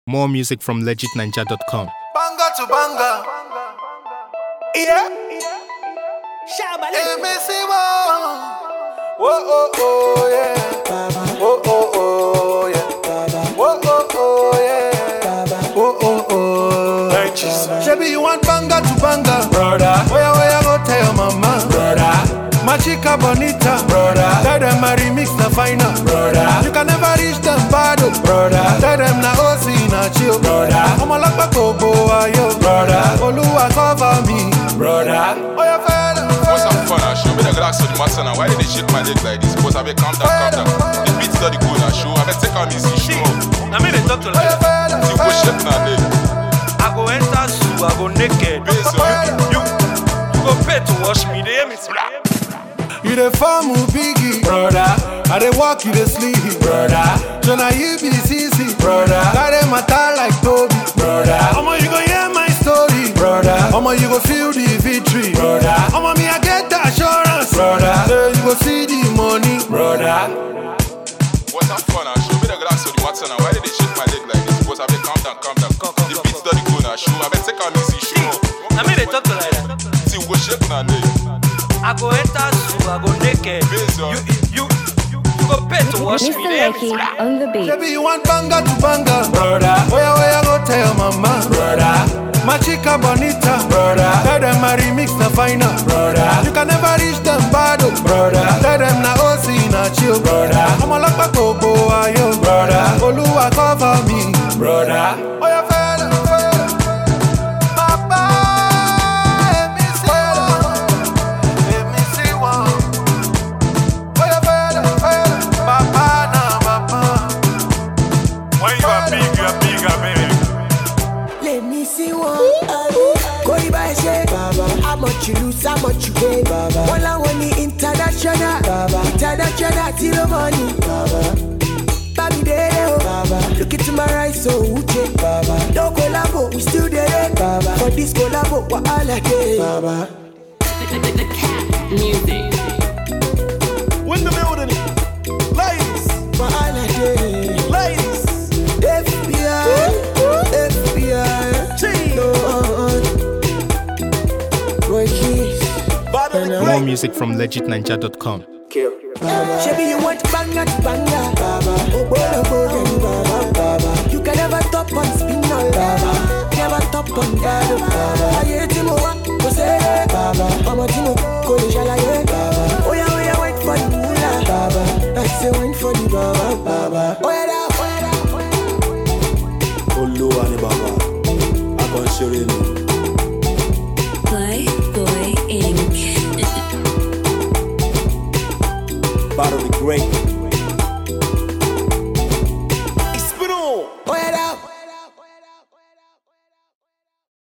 More music from legitninja.com. Banga to banga. Yeah. Hey, Missy, whoa, oh, oh, yeah. Whoa, oh, oh, yeah. Whoa, oh, oh, yeah. Whoa, oh, oh. Shebi, you want banga to banga, brother? Where go tell your mama, brother? My chica bonita, brother. Tell them I remix the final, brother. You can never reach them battle, brother. Tell them na OC na chill, brother. I'm a lakba kobo ayo, brother. Oluwa cover me, brother. Oh yeah, fella. What's up, fun? Show me the glass of the matter now. Why did they shake my leg like this? Suppose I be calm down. The beats are the cool now. Show I be take on easy. Show. I mean they talk to Oh yeah, like fella. You go shake now, leg. I go enter zoo, I go naked. You go pay to wash me. They hear me say, You the farm biggie, brother. I dey walk, you dey sleep, brother. So now you be CC, brother. Got them matter like Toby, brother. Omo, you go hear my story, brother. Omo, you go feel the victory, brother. Omo, me I get the assurance, brother. Say you go see the money, brother. What's up, fun? Show me the glass of the matter now. Why did they shake my leg like this? Suppose I be calm down. The beats are the cool now. Show I be take on easy. Show. I mean they talk to like that. See you go shake now, leg. I go enter zoo, I go naked. You go pay to wash me. Mr. They hear me Lucky say, on the beat. Baby, you want banga to banga, brother. Where go tell your mama, brother. My chica bonita, brother. Tell them I remix the final, brother. You can never reach them battle, brother. Tell them na OC na chill, brother. I'm a lakba kobo ayo, brother. Oluwa cover me, brother. Oh yeah, fella. Papa, let me see one. Oh yeah, fella. Papa na papa. when you are big, baby. Let me see one. Go by shake. How much you lose, how much you gain. All I want is international. International till the money. Baby there, look into my right, so uche. No collabo, we still there. For this collabo, what all I get. The cat music. Win the building. Ladies, What all I get. ladies. FBI. No. Boy, keys. More music from legitninja.com. Shebi, you want banga to banga. Oh, bolo, you can never top on spinal. Never top on gado. Aye, Timo, go say, Mama Timo, go to Shalaye. Oh, yeah, wait for the moolah. I say, wait for the baba. Oh, yeah, Olúwa ni bàbá, akọ́ṣẹ́rẹ́ ni. Playboy Inc. Battle the Great.